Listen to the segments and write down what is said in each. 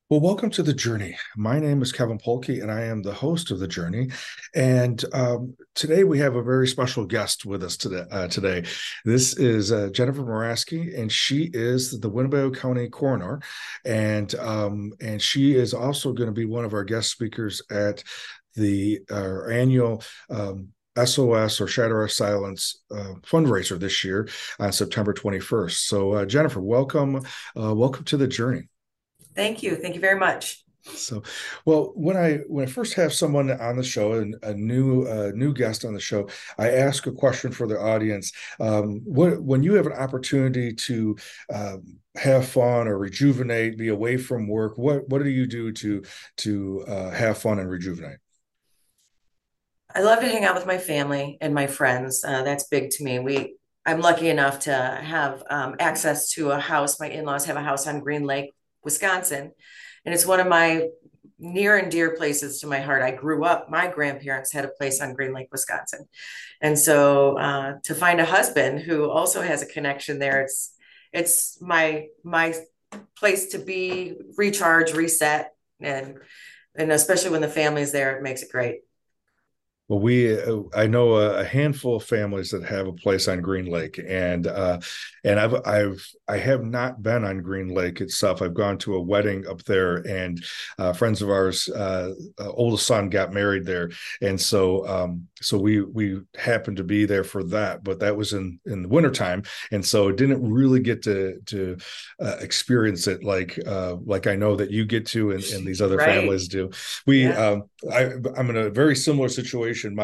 Well, welcome to the Journey. My name is Kevin Polkey, and I am the host of the Journey. And today we have a very special guest with us today. This is Jennifer Moraski, and she is the Winnebago County Coroner, and she is also going to be one of our guest speakers at the annual. SOS or Shatter Our Silence fundraiser this year on September 21st. So, Jennifer, welcome to the Journey. Thank you. Thank you very much. So, well, when I first have someone on the show and a new guest on the show, I ask a question for the audience. When you have an opportunity to have fun or rejuvenate, be away from work, what do you do to have fun and rejuvenate? I love to hang out with my family and my friends. That's big to me. I'm lucky enough to have access to a house. My in-laws have a house on Green Lake, Wisconsin, and it's one of my near and dear places to my heart. I grew up, my grandparents had a place on Green Lake, Wisconsin. And so to find a husband who also has a connection there, it's my place to be, recharge, reset, and especially when the family's there, it makes it great. Well, I know a handful of families that have a place on Green Lake, and I have not been on Green Lake itself. I've gone to a wedding up there, and friends of ours, oldest son got married there, and so we happened to be there for that, but that was in the wintertime, and so didn't really get to experience it like I know that you get to, and these other Right. families do. We Yeah. I'm in a very similar situation.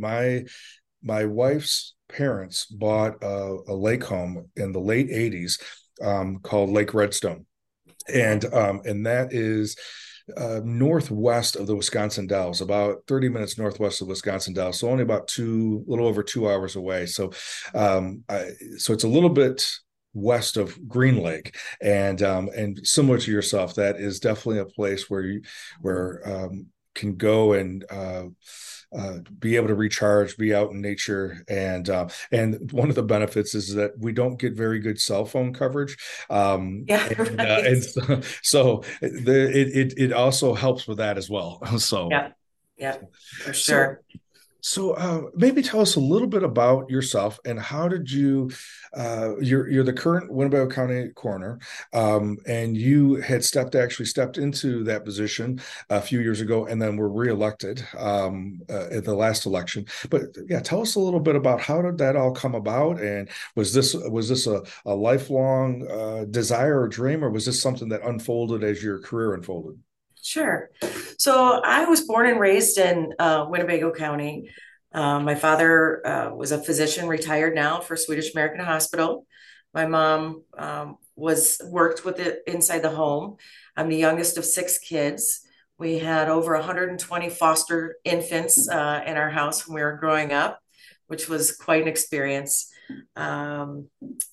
My wife's parents bought a lake home in the late '80s called Lake Redstone, Okay. and that is northwest of the Wisconsin Dells, about 30 minutes northwest of Wisconsin Dells, so only about a little over 2 hours away. So it's a little bit west of Green Lake, and similar to yourself, that is definitely a place where can go and be able to recharge, be out in nature, and one of the benefits is that we don't get very good cell phone coverage, Yeah. Right. and it also helps with that as well. So Yeah. Yeah. For so sure. maybe tell us a little bit about yourself and how did you you're the current Winnebago County coroner, and you had actually stepped into that position a few years ago and then were reelected at the last election. But yeah, tell us a little bit about how did that all come about, and was this a lifelong desire or dream, or was this something that unfolded as your career unfolded? Sure. So I was born and raised in Winnebago County. My father was a physician, retired now for Swedish American Hospital. My mom was worked with it inside the home. I'm the youngest of six kids. We had over 120 foster infants in our house when we were growing up, which was quite an experience. Um,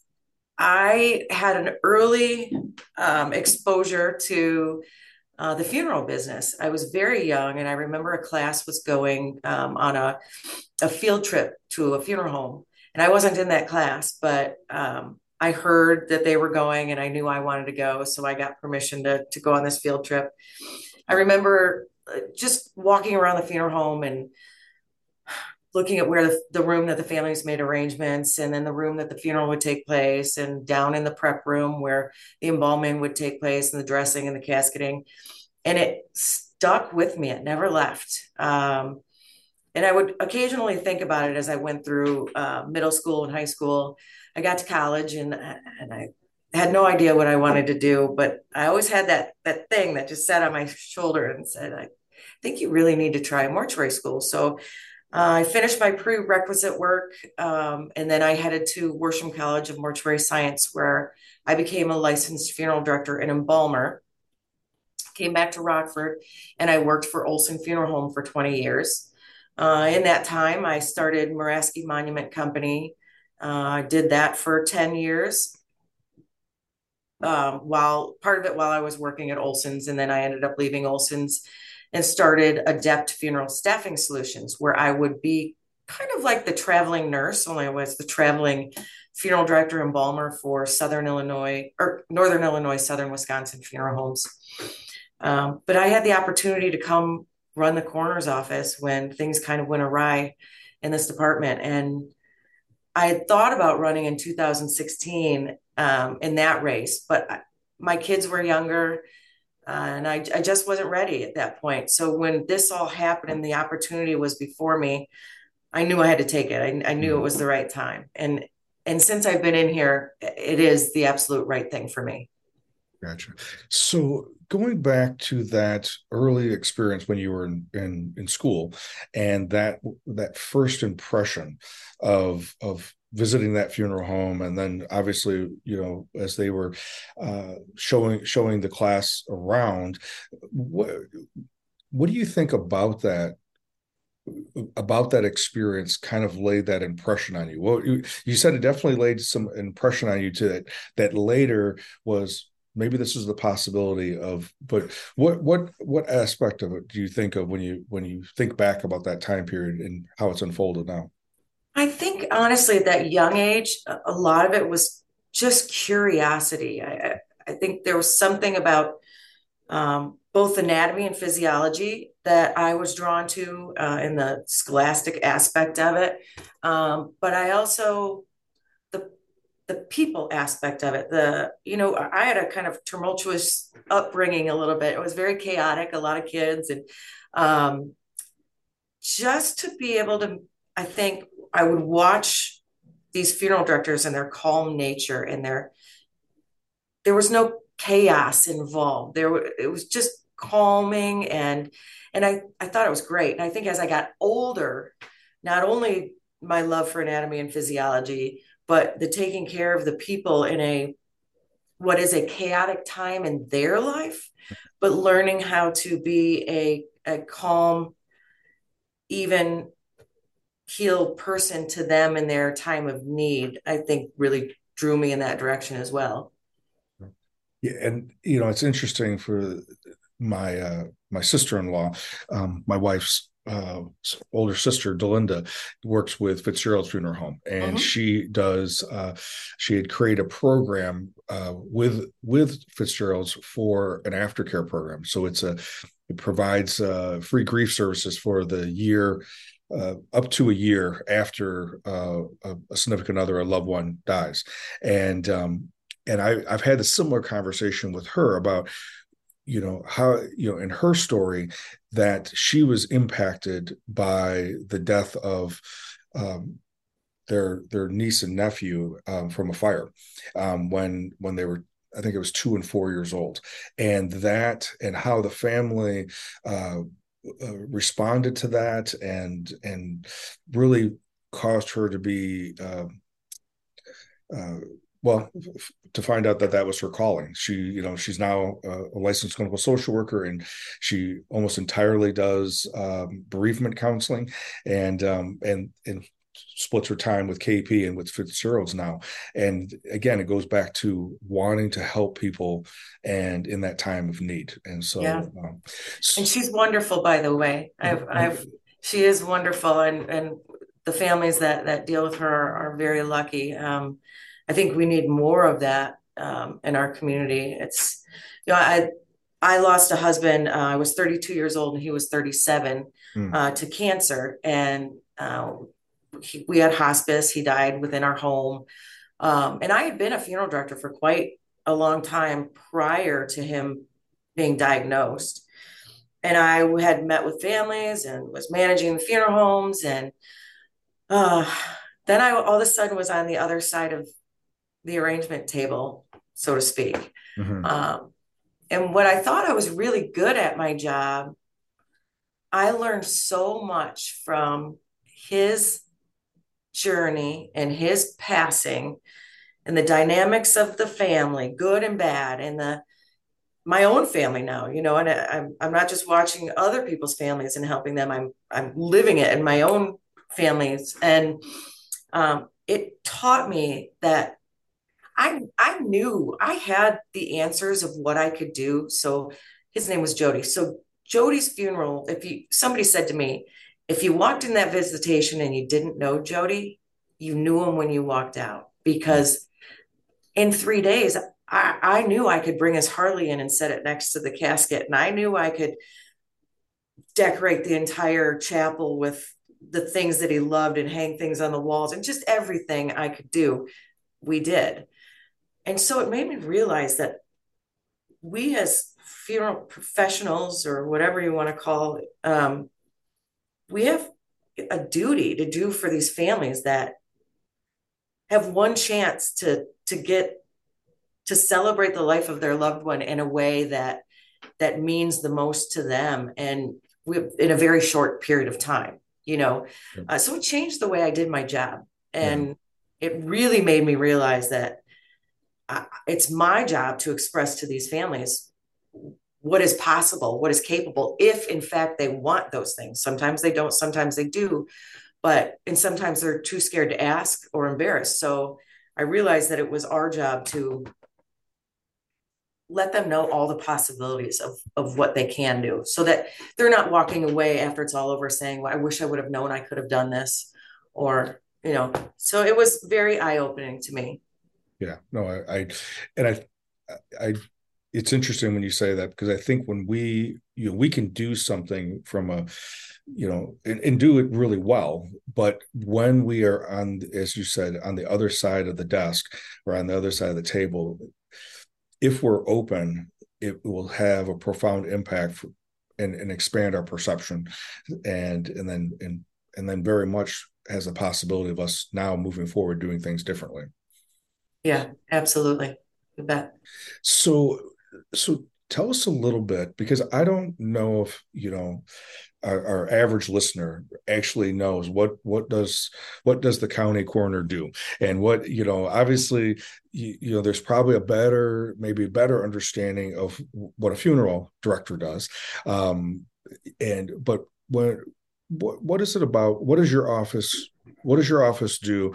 I had an early exposure to the funeral business. I was very young, and I remember a class was going on a field trip to a funeral home. And I wasn't in that class, but I heard that they were going, and I knew I wanted to go. So I got permission to go on this field trip. I remember just walking around the funeral home and looking at where the room that the families made arrangements, and then the room that the funeral would take place, and down in the prep room where the embalming would take place, and the dressing and the casketing, and it stuck with me. It never left. And I would occasionally think about it as I went through middle school and high school. I got to college, and I had no idea what I wanted to do, but I always had that thing that just sat on my shoulder and said, "I think you really need to try mortuary school." So I finished my prerequisite work, and then I headed to Worsham College of Mortuary Science, where I became a licensed funeral director and embalmer. Came back to Rockford, and I worked for Olson Funeral Home for 20 years. In that time, I started Moraski Monument Company. I did that for 10 years, while part of it while I was working at Olson's, and then I ended up leaving Olson's and started Adept Funeral Staffing Solutions, where I would be kind of like the traveling nurse, only I was the traveling funeral director embalmer for Southern Illinois or Northern Illinois, Southern Wisconsin funeral homes. But I had the opportunity to come run the coroner's office when things kind of went awry in this department. And I had thought about running in 2016 in that race, but my kids were younger. And I just wasn't ready at that point. So when this all happened and the opportunity was before me, I knew I had to take it. I knew it Mhm. was the right time. And since I've been in here, it is the absolute right thing for me. Gotcha. So going back to that early experience when you were in school and that first impression of visiting that funeral home, and then obviously, as they were showing the class around, what what do you think about that experience kind of laid that impression on you? Well, you said it definitely laid some impression on you to that later was maybe this is the possibility of, but what aspect of it do you think of when you think back about that time period and how it's unfolded now? I think honestly, at that young age, a lot of it was just curiosity. I think there was something about both anatomy and physiology that I was drawn to in the scholastic aspect of it. But I also the the people aspect of it. I had a kind of tumultuous upbringing a little bit. It was very chaotic, a lot of kids, and um, just to be able to, I think I would watch these funeral directors and their calm nature and there was no chaos involved. It was just calming and I thought it was great. And I think as I got older, not only my love for anatomy and physiology, but the taking care of the people in a what is a chaotic time in their life, but learning how to be a calm, even healed person to them in their time of need, I think really drew me in that direction as well. Yeah, and it's interesting for my sister-in-law, my wife's older sister, Delinda, works with Fitzgerald's Funeral Home, and Mm-hmm. she had created a program with Fitzgerald's for an aftercare program. So it provides free grief services for the year. Up to a year after a significant other, a loved one dies, and I've had a similar conversation with her about how in her story that she was impacted by the death of um, their niece and nephew from a fire when they were, I think it was 2 and 4 years old, and how the family uh, responded to that and really caused her to be uh, well, to find out that that was her calling. She's now a licensed clinical social worker, and she almost entirely does bereavement counseling, and splits her time with KP and with Fitzgerald's now. And again, it goes back to wanting to help people and in that time of need. And Yeah. so, And she's wonderful, by the way. She is wonderful, and the families that deal with her are very lucky. I think we need more of that in our community. I lost a husband. I was 32 years old, and he was 37 mm, to cancer, and we had hospice. He died within our home, and I had been a funeral director for quite a long time prior to him being diagnosed and I had met with families and was managing the funeral homes. And uh, then I all of a sudden was on the other side of the arrangement table, so to speak. mhm. Um, and what I thought I was really good at my job, I learned so much from his journey and his passing and the dynamics of the family, good and bad, and the my own family now, and I'm not just watching other people's families and helping them. I'm living it in my own families, and it taught me that I knew I had the answers of what I could do. So his name was Jody. So Jody's funeral, if you somebody said to me, if you walked in that visitation and you didn't know Jody, you knew him when you walked out because in 3 days I knew I could bring his Harley in and set it next to the casket. And I knew I could decorate the entire chapel with the things that he loved and hang things on the walls and just everything I could do, we did. And so it made me realize that we as funeral professionals, or whatever you want to call it, we have a duty to do for these families that have one chance to get to celebrate the life of their loved one in a way that means the most to them, and in a very short period of time, so it changed the way I did my job, Yeah. and it really made me realize that it's my job to express to these families what is possible, what is capable, if in fact they want those things. Sometimes they don't, sometimes they do, and sometimes they're too scared to ask or embarrassed. So I realized that it was our job to let them know all the possibilities of what they can do, so that they're not walking away after it's all over saying, well, I wish I would have known I could have done this, or, so it was very eye-opening to me. Yeah. No, and I, it's interesting when you say that, because I think when we can do something from a, and do it really well. But when we are on, as you said, on the other side of the desk or on the other side of the table, if we're open, it will have a profound impact and expand our perception, and then very much has a possibility of us now moving forward doing things differently. Yeah, absolutely. You bet. So, so tell us a little bit, because I don't know if our average listener actually knows what does the county coroner do, and what, obviously, there's probably maybe a better understanding of what a funeral director does, and but what is it about? What does your office do,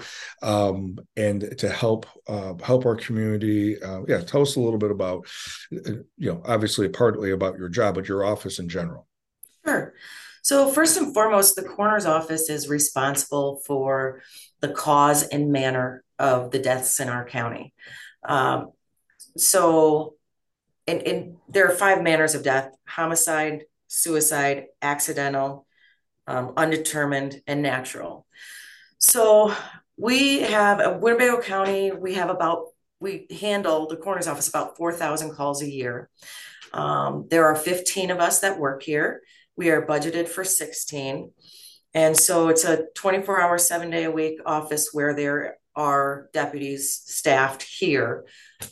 and to help our community? Yeah, tell us a little bit about, obviously partly about your job, but your office in general. Sure. So first and foremost, the coroner's office is responsible for the cause and manner of the deaths in our county. Um, so, and there are five manners of death: homicide, suicide, accidental, undetermined, and natural. So we have a Winnebago County, we handle the coroner's office about 4,000 calls a year. There are 15 of us that work here. We are budgeted for 16. And so it's a 24-hour, 7-day a week office where there are deputies staffed here,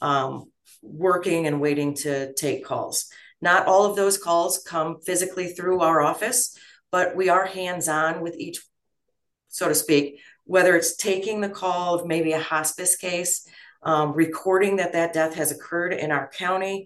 working and waiting to take calls. Not all of those calls come physically through our office, but we are hands-on with each, so to speak, whether it's taking the call of maybe a hospice case, recording that death has occurred in our county.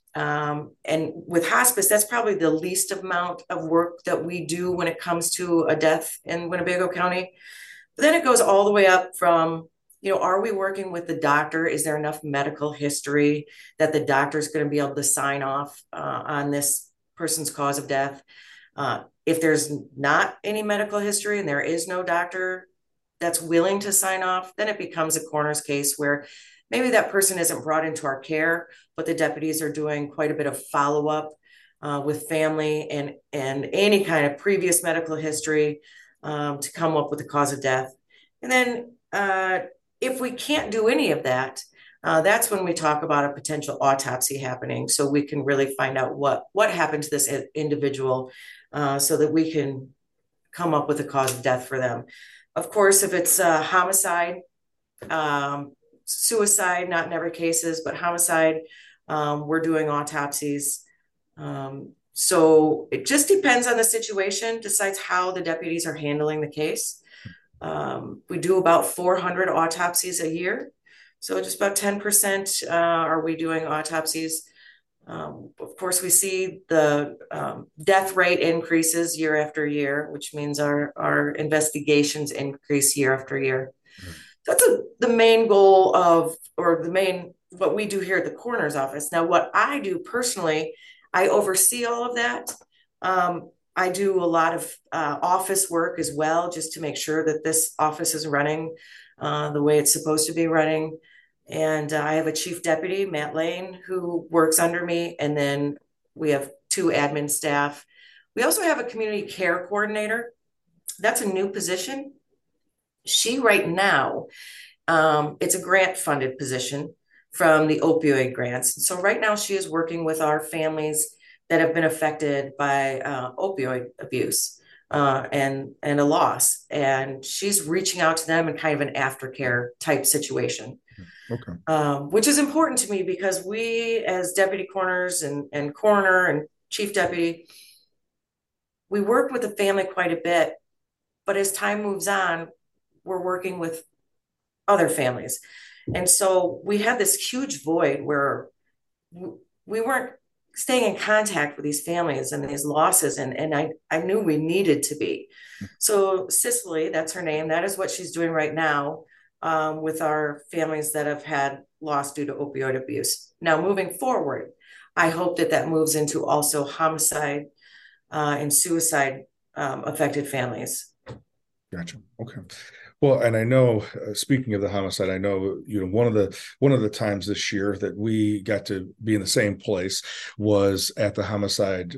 And with hospice, that's probably the least amount of work that we do when it comes to a death in Winnebago County. But then it goes all the way up from, are we working with the doctor? Is there enough medical history that the doctor is going to be able to sign off on this person's cause of death? If there's not any medical history and there is no doctor that's willing to sign off, then it becomes a coroner's case where maybe that person isn't brought into our care, but the deputies are doing quite a bit of follow-up with family and any kind of previous medical history to come up with the cause of death. And then if we can't do any of that, that's when we talk about a potential autopsy happening, so we can really find out what happened to this individual, so that we can come up with a cause of death for them. Of course, if it's homicide, suicide, not in every cases, but homicide, we're doing autopsies. So it just depends on the situation, decides how the deputies are handling the case. We do about 400 autopsies a year. So just about 10% are we doing autopsies. Of course, we see the death rate increases year after year, which means our investigations increase year after year. That's the main goal what we do here at the coroner's office. Now, what I do personally, I oversee all of that. I do a lot of office work as well, just to make sure that this office is running the way it's supposed to be running. And I have a chief deputy, Matt Lane, who works under me. And then we have two admin staff. We also have a community care coordinator. That's a new position. She right now, it's a grant funded position from the opioid grants. So right now she is working with our families that have been affected by opioid abuse and a loss. And she's reaching out to them in kind of an aftercare type situation. Okay. Which is important to me because we, as deputy coroners and coroner and chief deputy, we work with the family quite a bit. But as time moves on, we're working with other families. And so we had this huge void where we weren't staying in contact with these families and these losses. And I knew we needed to be. So Cicely, that's her name, that is what she's doing right now with our families that have had loss due to opioid abuse. Now, moving forward, I hope that that moves into also homicide and suicide affected families. Gotcha. Okay. Well, and I know, speaking of the homicide, I know one of the times this year that we got to be in the same place was at the homicide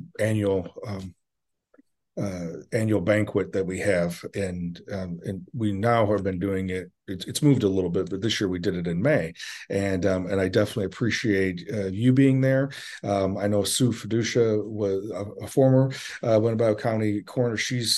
annual banquet that we have, and we now have been doing it. It's moved a little bit, but this year we did it in May, and I definitely appreciate you being there. I know Sue Fiducia was a former Winnebago County coroner.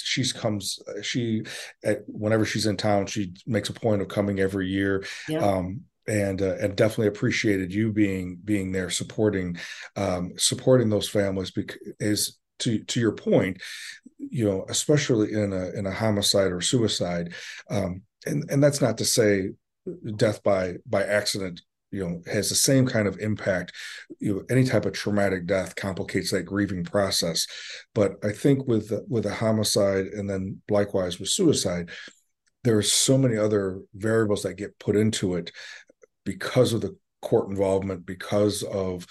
Whenever she's in town, she makes a point of coming every year. Yeah. And definitely appreciated you being there supporting those families because to your point, especially in a homicide or suicide, and that's not to say death by accident, has the same kind of impact. Any type of traumatic death complicates that grieving process. But I think with a homicide and then likewise with suicide, there are so many other variables that get put into it because of the court involvement, because of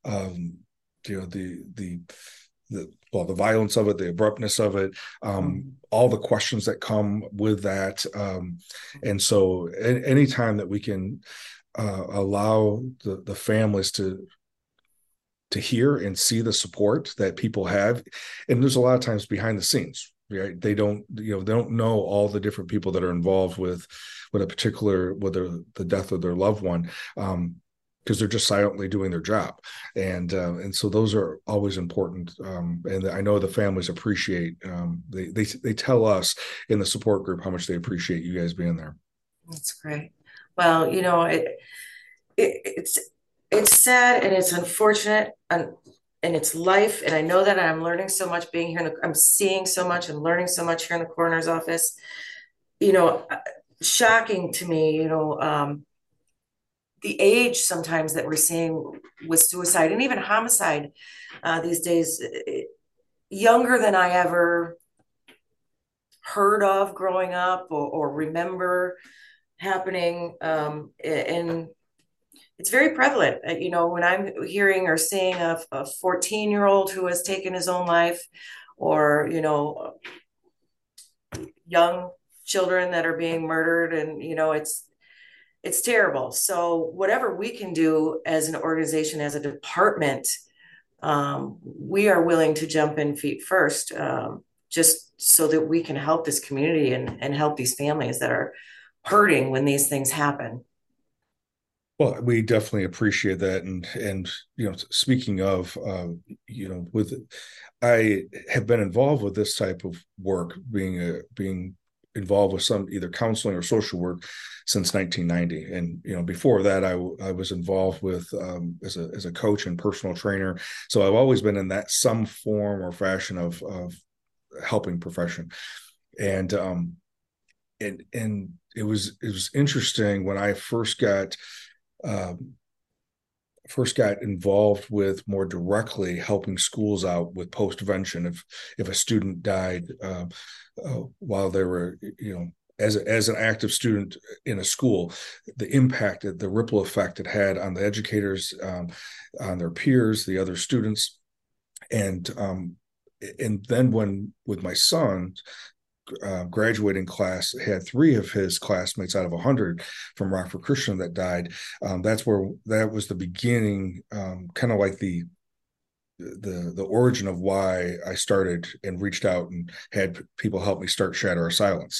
the violence of it, the abruptness of it, all the questions that come with that. And so anytime that we can allow the families to hear and see the support that people have, and there's a lot of times behind the scenes, right? They don't know all the different people that are involved with a particular, whether the death of their loved one. Because they're just silently doing their job, and so those are always important. And I know the families appreciate. They tell us in the support group how much they appreciate you guys being there. That's great. Well, it's sad and it's unfortunate and it's life. And I know that I'm learning so much being here. I'm seeing so much and learning so much here in the coroner's office. Shocking to me. The age sometimes that we're seeing with suicide and even homicide these days, younger than I ever heard of growing up or remember happening. And it's very prevalent. When I'm hearing or seeing a 14-year-old who has taken his own life, or, young children that are being murdered, and, it's terrible. So whatever we can do as an organization, as a department, we are willing to jump in feet first, just so that we can help this community and help these families that are hurting when these things happen. Well, we definitely appreciate that, and speaking of, with I have been involved with this type of work, being involved with some either counseling or social work since 1990, and before that I was involved with as a coach and personal trainer. So I've always been in that some form or fashion of helping profession, and it was interesting when I first got involved with more directly helping schools out with post-vention. If a student died while they were, as an active student in a school, the impact, the ripple effect it had on the educators, on their peers, the other students, and then with my son, graduating class had 3 of his classmates out of 100 from Rockford Christian that died. That was the beginning, kind of like the origin of why I started and reached out and had people help me start Shatter of Silence.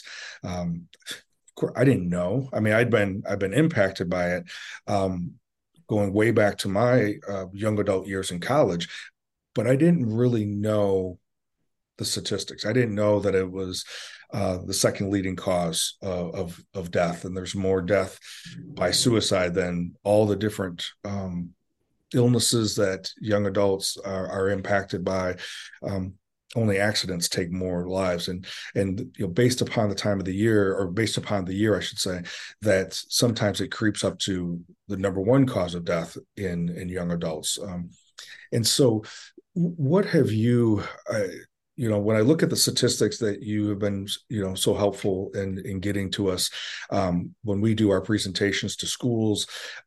Of course, I didn't know. I mean, I've been impacted by it, going way back to my young adult years in college, but I didn't really know the statistics. I didn't know that it was the second leading cause of death, and there's more death by suicide than all the different illnesses that young adults are impacted by. Only accidents take more lives, and based upon the time of the year, or based upon the year, I should say, that sometimes it creeps up to the number one cause of death in young adults. And so, what have you? When I look at the statistics that you have been, so helpful in getting to us, when we do our presentations to schools,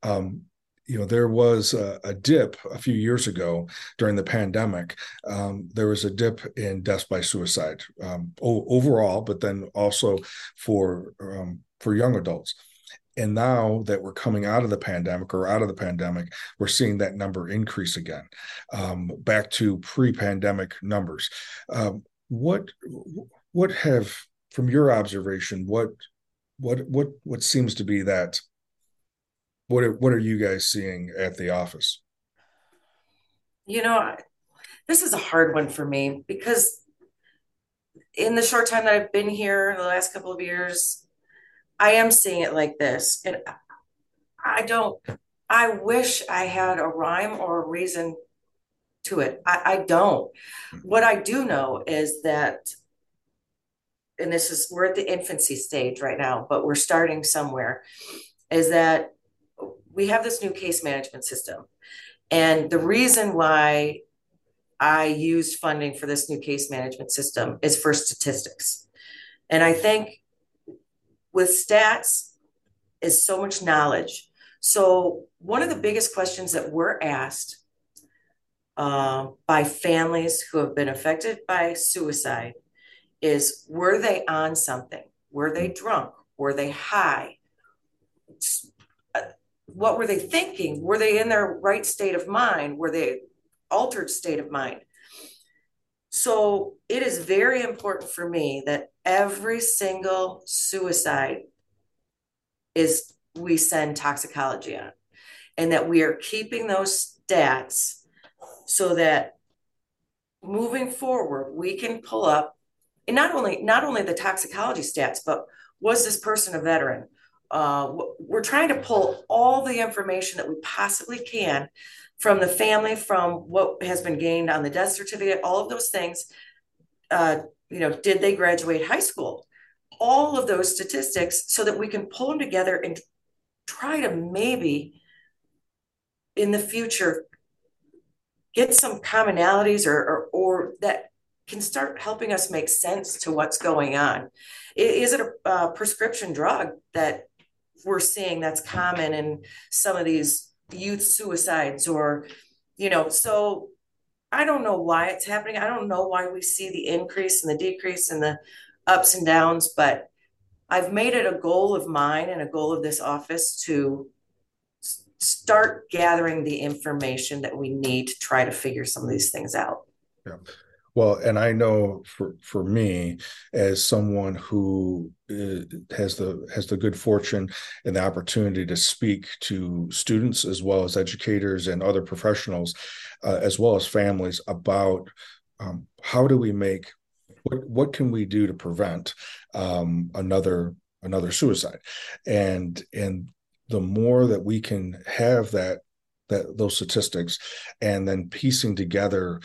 there was a dip a few years ago during the pandemic. There was a dip in deaths by suicide, overall, but then also for young adults. And now that we're coming out of the pandemic, we're seeing that number increase again, back to pre-pandemic numbers. What have, from your observation, what seems to be that? What are you guys seeing at the office? You know, this is a hard one for me because in the short time that I've been here, the last couple of years, I am seeing it like this. And I don't, I wish I had a rhyme or a reason to it. I don't. What I do know is that, and we're at the infancy stage right now, but we're starting somewhere, is that we have this new case management system. And the reason why I used funding for this new case management system is for statistics. And I think with stats is so much knowledge. So one of the biggest questions that we're asked by families who have been affected by suicide is, were they on something? Were they drunk? Were they high? What were they thinking? Were they in their right state of mind? Were they altered state of mind? So it is very important for me that every single suicide we send toxicology on, and that we are keeping those stats so that moving forward, we can pull up, and not only the toxicology stats, but was this person a veteran? We're trying to pull all the information that we possibly can from the family, from what has been gained on the death certificate, all of those things. Did they graduate high school? All of those statistics, so that we can pull them together and try to maybe in the future get some commonalities or that can start helping us make sense to what's going on. Is it a prescription drug that we're seeing that's common in some of these youth suicides, or, so I don't know why it's happening. I don't know why we see the increase and the decrease and the ups and downs, but I've made it a goal of mine and a goal of this office to start gathering the information that we need to try to figure some of these things out. Yeah. Well, and I know for me, as someone who has the good fortune and the opportunity to speak to students as well as educators and other professionals, as well as families, about how do we make, what can we do to prevent another suicide, and the more that we can have those statistics, and then piecing together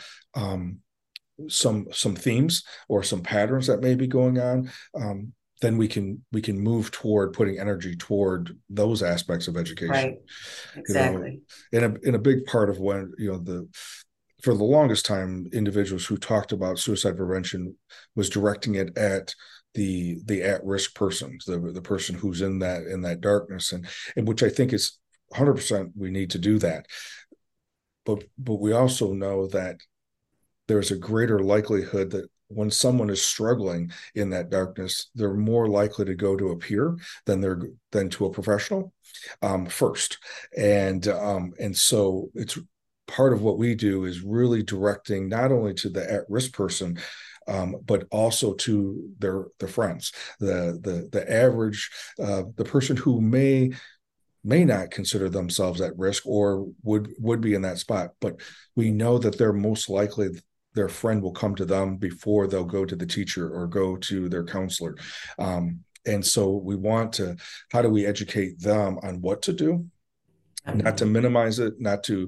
some themes or some patterns that may be going on, then we can move toward putting energy toward those aspects of education. Right. Exactly. In a big part of when for the longest time, individuals who talked about suicide prevention was directing it at the at-risk persons, the person who's in that darkness, and which I think is 100%, we need to do that. But we also know that there's a greater likelihood that when someone is struggling in that darkness, they're more likely to go to a peer than to a professional first. And so it's part of what we do is really directing not only to the at-risk person, but also to their friends, the average, the person who may not consider themselves at risk or would be in that spot, but we know that they're most likely their friend will come to them before they'll go to the teacher or go to their counselor. And so we want to, how do we educate them on what to do? Not to minimize it, not to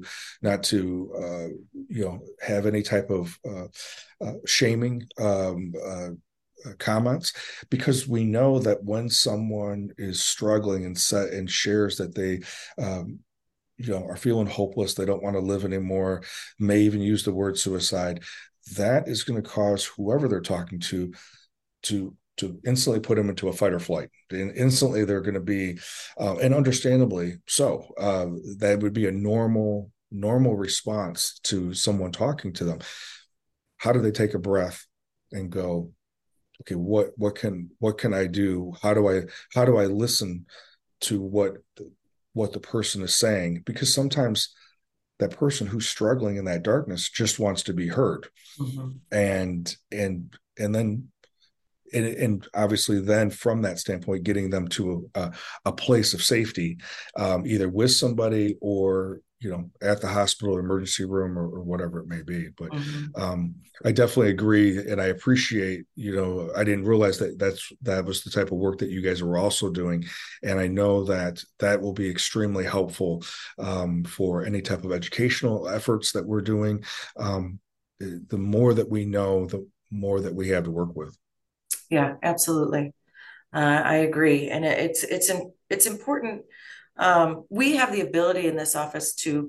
have any type of shaming comments, because we know that when someone is struggling and shares that they are feeling hopeless, they don't want to live anymore, may even use the word suicide, that is going to cause whoever they're talking to instantly put them into a fight or flight. And instantly they're going to be, and understandably so, that would be a normal response to someone talking to them. How do they take a breath and go, okay, what can I do? How do I listen to what the person is saying? Because sometimes that person who's struggling in that darkness just wants to be heard. Mm-hmm. And obviously then from that standpoint, getting them to a place of safety, either with somebody or, at the hospital, emergency room, or whatever it may be. But I definitely agree. And I appreciate, I didn't realize that was the type of work that you guys were also doing. And I know that will be extremely helpful for any type of educational efforts that we're doing. The more that we know, the more that we have to work with. Yeah, absolutely. I agree. And it's important. We have the ability in this office to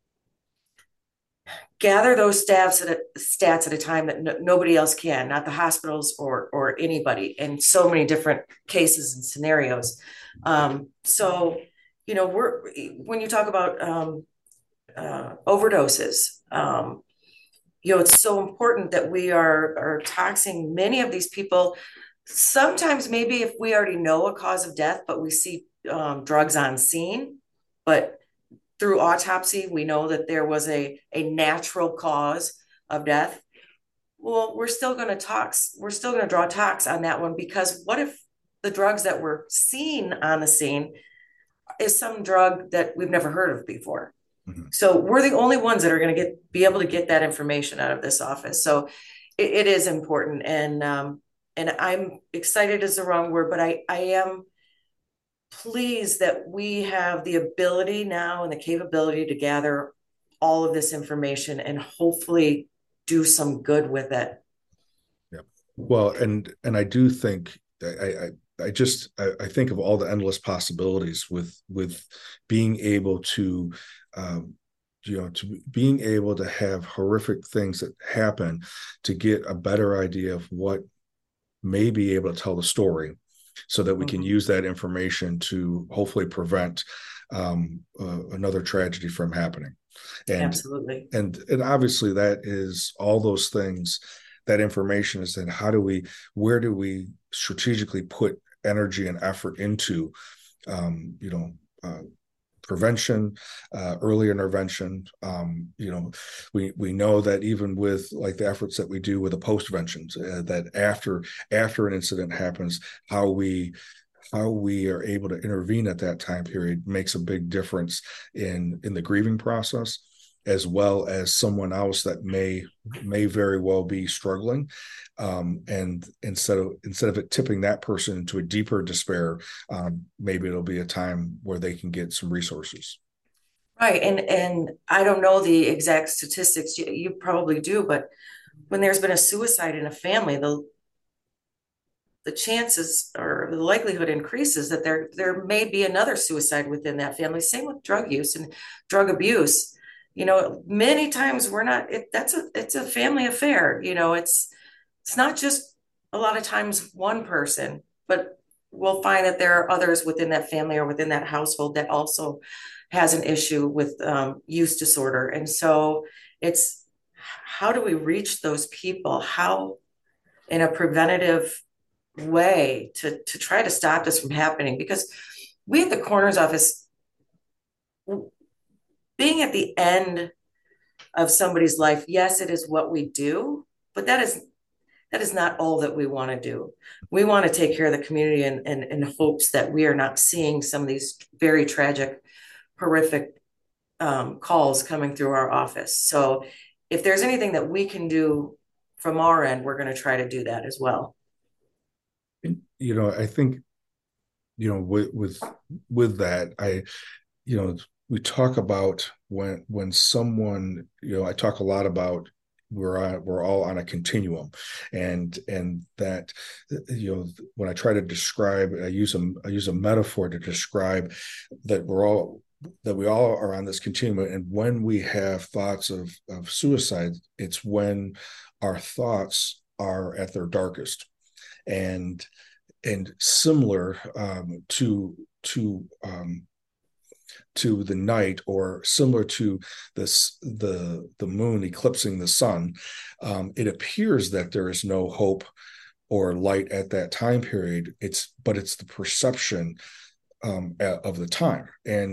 gather those stats at a time that nobody else can, not the hospitals or anybody, in so many different cases and scenarios. So, when you talk about overdoses, it's so important that we are toxing many of these people. Sometimes maybe if we already know a cause of death, but we see drugs on scene, but through autopsy, we know that there was a natural cause of death. Well, we're still going to draw tox on that one, because what if the drugs that were seen on the scene is some drug that we've never heard of before? Mm-hmm. So we're the only ones that are going to be able to get that information out of this office. So it is important. And I'm excited is the wrong word, but I am pleased that we have the ability now and the capability to gather all of this information and hopefully do some good with it. Yeah. Well, and I do think I think of all the endless possibilities with being able to being able to have horrific things that happen, to get a better idea of what may be able to tell the story, so that we can use that information to hopefully prevent another tragedy from happening. And absolutely. And obviously that is all those things. That information is then where do we strategically put energy and effort into, prevention, early intervention. We know that even with like the efforts that we do with the postventions, that after an incident happens, how we are able to intervene at that time period makes a big difference in the grieving process, as well as someone else that may very well be struggling. And instead of it tipping that person into a deeper despair, maybe it'll be a time where they can get some resources. Right. And I don't know the exact statistics, you probably do, but when there's been a suicide in a family, the chances or the likelihood increases that there may be another suicide within that family. Same with drug use and drug abuse. Many times it's a family affair. It's not just a lot of times one person, but we'll find that there are others within that family or within that household that also has an issue with use disorder. And so it's, how do we reach those people? How in a preventative way to try to stop this from happening. Because we at the coroner's office, being at the end of somebody's life, yes, it is what we do, but that is not all that we want to do. We want to take care of the community in hopes that we are not seeing some of these very tragic, horrific calls coming through our office. So if there's anything that we can do from our end, we're going to try to do that as well. I think, with that, we talk about when someone, I talk a lot about we're all on a continuum, and that, when I try to describe, I use a metaphor to describe that we all are on this continuum, and when we have thoughts of suicide, it's when our thoughts are at their darkest, and similar to the night, or similar to the moon eclipsing the sun. It appears that there is no hope or light at that time period. But it's the perception of the time, and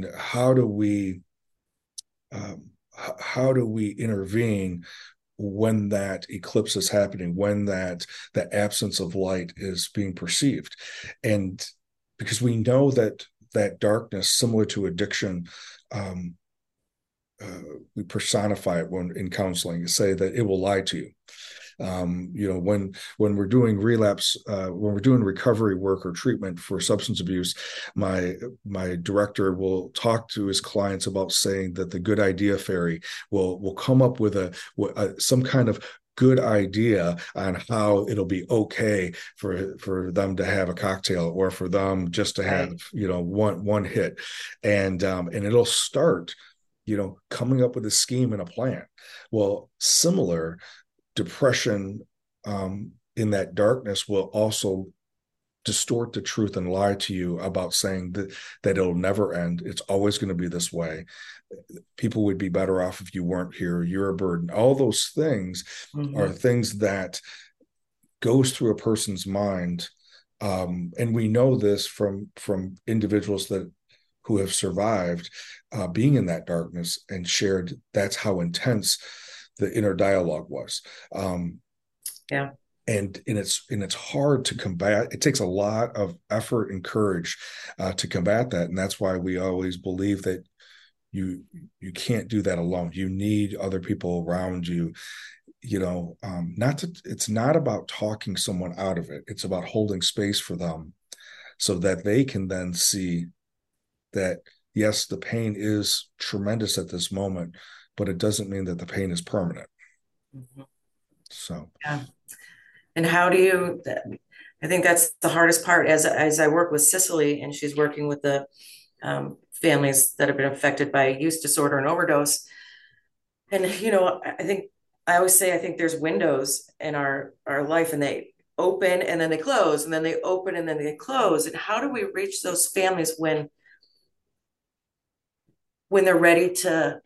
how do we intervene when that eclipse is happening, when the absence of light is being perceived. And because we know that darkness, similar to addiction, we personify it when in counseling, say that it will lie to you. When we're doing when we're doing recovery work or treatment for substance abuse, my director will talk to his clients about saying that the good idea fairy will come up with some kind of good idea on how it'll be okay for them to have a cocktail, or for them just to have, one hit, and it'll start, coming up with a scheme and a plan. Well, similar, depression, in that darkness, will also distort the truth and lie to you about saying that it'll never end. It's always going to be this way. People would be better off if you weren't here. You're a burden. All those things are things that goes through a person's mind. And we know this from individuals who have survived being in that darkness and shared. That's how intense the inner dialogue was. Yeah. And it's hard to combat. It takes a lot of effort and courage to combat that. And that's why we always believe that you can't do that alone. You need other people around you. It's not about talking someone out of it. It's about holding space for them so that they can then see that, yes, the pain is tremendous at this moment, but it doesn't mean that the pain is permanent. Mm-hmm. So, yeah. And how do you, I think that's the hardest part as I work with Cicely, and she's working with the families that have been affected by use disorder and overdose. And, I always say, I think there's windows in our life, and they open and then they close, and then they open and then they close. And how do we reach those families when they're ready to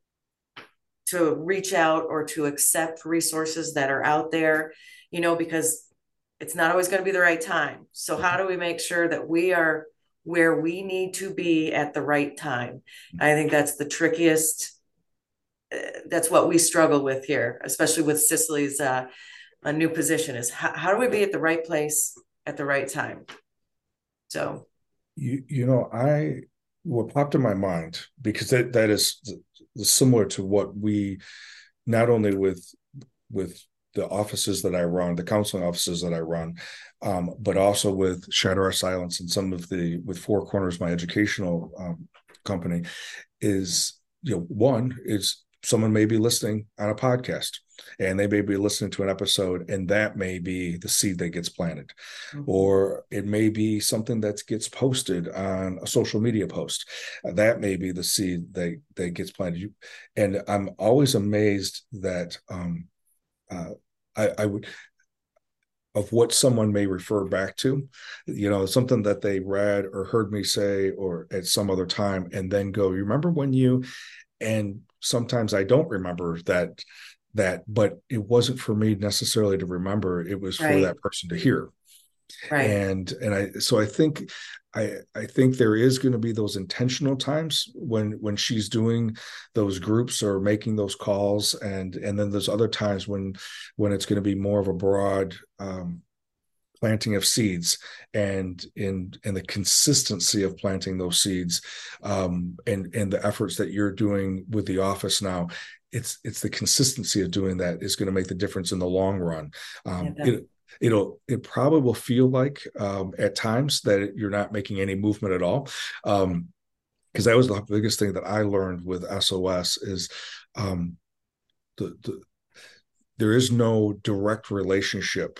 reach out or to accept resources that are out there, because it's not always going to be the right time. So how do we make sure that we are where we need to be at the right time? I think that's the trickiest. That's what we struggle with here, especially with Cicely's a new position, is how do we be at the right place at the right time? So, what popped in my mind, because that is similar to what we, not only with the offices that I run, the counseling offices that I run, but also with Shatter Our Silence and with Four Corners, my educational company, is, one is someone may be listening on a podcast, and they may be listening to an episode, and that may be the seed that gets planted. Mm-hmm. Or it may be something that gets posted on a social media post. That may be the seed that gets planted. And I'm always amazed that I would, of what someone may refer back to, something that they read or heard me say or at some other time, and then go, you remember when you, and sometimes I don't remember that, but it wasn't for me necessarily to remember. It was for Right. that person to hear. Right. I think there is going to be those intentional times when she's doing those groups or making those calls, and then there's other times when it's going to be more of a broad planting of seeds, and the consistency of planting those seeds, and the efforts that you're doing with the office now. It's the consistency of doing that is going to make the difference in the long run. Yeah, It probably will feel like at times that you're not making any movement at all, because that was the biggest thing that I learned with SOS is um, the there is no direct relationship,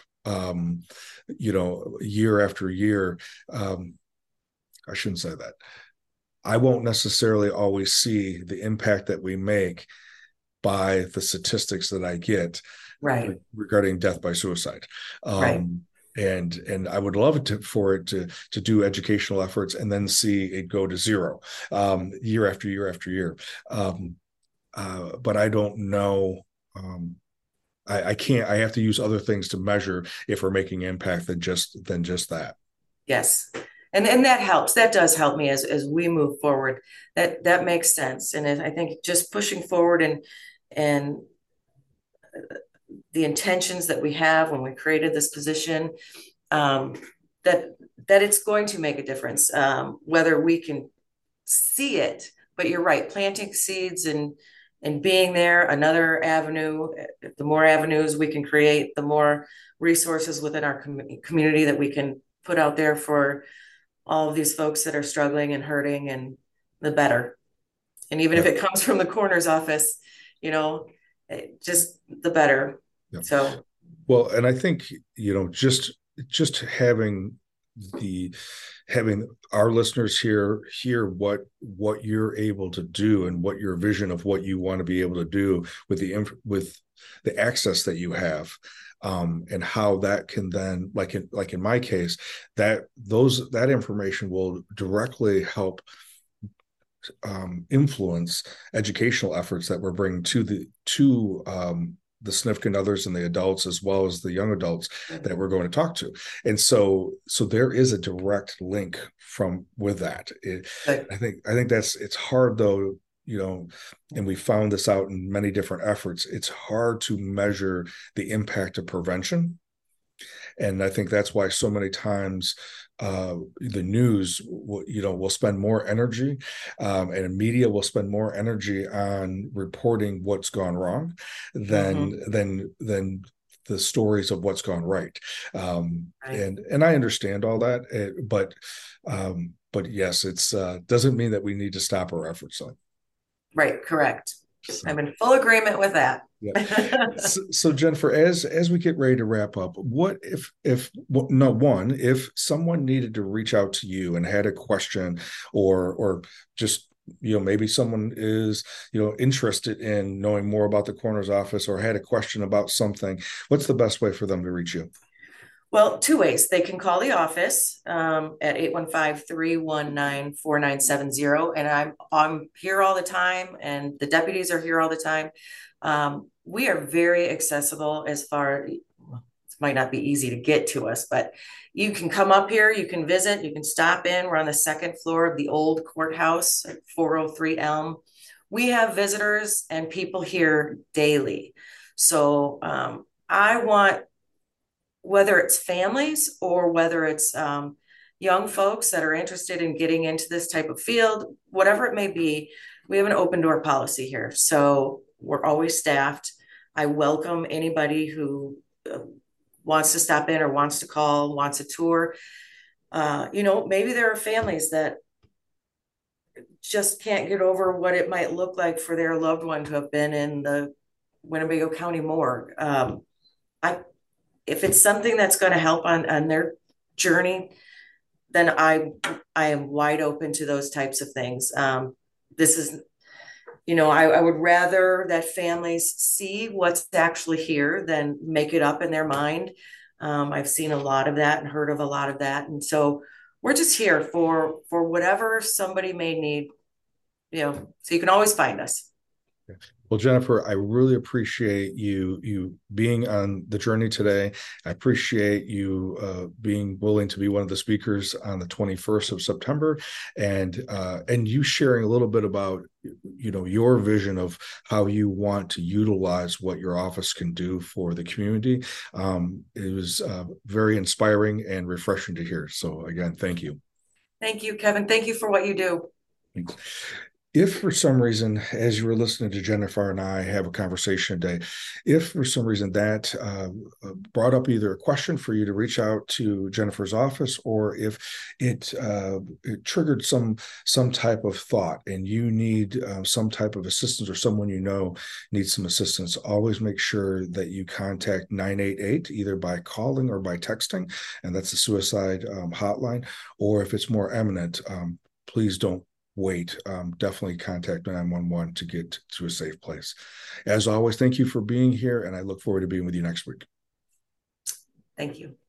year after year. um, I shouldn't say that. I won't necessarily always see the impact that we make by the statistics that I get right. regarding death by suicide. Right. And I would love for it to do educational efforts and then see it go to zero, year after year after year. But I don't know. I can't. I have to use other things to measure if we're making impact than just that. Yes. And that helps. That does help me as we move forward. That makes sense. And I think just pushing forward and the intentions that we have when we created this position, um, that that it's going to make a difference, whether we can see it. But you're right, planting seeds and being there, another avenue. The more avenues we can create, the more resources within our community that we can put out there for all of these folks that are struggling and hurting, and the better. And even if Yep. it comes from the coroner's office, you know, just the better. Yep. So, Well, and I think just the having our listeners hear what you're able to do and what your vision of what you want to be able to do with the access that you have, and how that can then, like in my case, that information will directly help influence educational efforts that we're bringing to the significant others and the adults as well as the young adults that we're going to talk to. And so there is a direct link from with that. but I think it's hard though, and we found this out in many different efforts. It's hard to measure the impact of prevention, and I think that's why so many times the news will spend more energy, and media will spend more energy on reporting what's gone wrong mhm, than the stories of what's gone right. right, And I understand all that, but yes, it's doesn't mean that we need to stop our efforts. right, correct. I'm So in full agreement with that. yeah. So Jennifer, as we get ready to wrap up, what if no one if someone needed to reach out to you and had a question, or just maybe someone is interested in knowing more about the coroner's office or had a question about something, what's the best way for them to reach you? Well, two ways. They can call the office at 815-319-4970. And I'm here all the time, and the deputies are here all the time. We are very accessible as far, well, it might not be easy to get to us, but you can come up here, you can visit, you can stop in. We're on the second floor of the old courthouse at 403 Elm. We have visitors and people here daily. So I want, whether it's families or whether it's young folks that are interested in getting into this type of field, whatever it may be, we have an open door policy here. So we're always staffed. I welcome anybody who wants to stop in or wants to call, wants a tour. Maybe there are families that just can't get over what it might look like for their loved one to have been in the Winnebago County morgue. I If it's something that's going to help on their journey, then I am wide open to those types of things. This is, I would rather that families see what's actually here than make it up in their mind. I've seen a lot of that and heard of a lot of that, and so we're just here for whatever somebody may need. So you can always find us. Well, Jennifer, I really appreciate you being on the journey today. I appreciate you being willing to be one of the speakers on the 21st of September, and you sharing a little bit about your vision of how you want to utilize what your office can do for the community. It was very inspiring and refreshing to hear. So again, thank you. Thank you, Kevin. Thank you for what you do. If for some reason, as you were listening to Jennifer and I have a conversation today, if for some reason that brought up either a question for you to reach out to Jennifer's office, or if it triggered some type of thought and you need some type of assistance, or someone needs some assistance, always make sure that you contact 988 either by calling or by texting, and that's the suicide hotline. Or if it's more imminent, please don't wait. Definitely contact 911 to get to a safe place. As always, thank you for being here, and I look forward to being with you next week. Thank you.